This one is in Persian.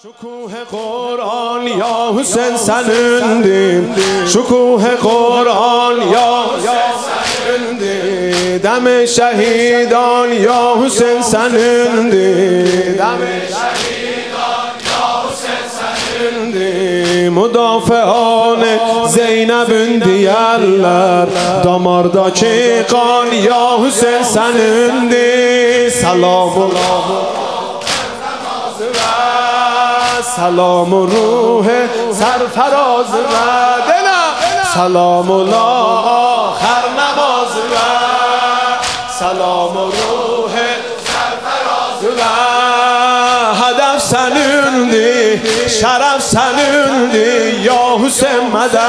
شکوه قرآن یا حسین سنندیم، شکوه قرآن یا سنندیم، دم شهیدان یا حسین سنندیم، دم شهیدان یا حسین سنندیم، مدافعان زینب دیرler damarda çıkan ya Hüseyin senindi. Selamullah سلام و روح سرفراز و سلام الله آخر نماز و سلام و روح سرفراز و هدف سنوندی شرف سنوندی یا حسین مدد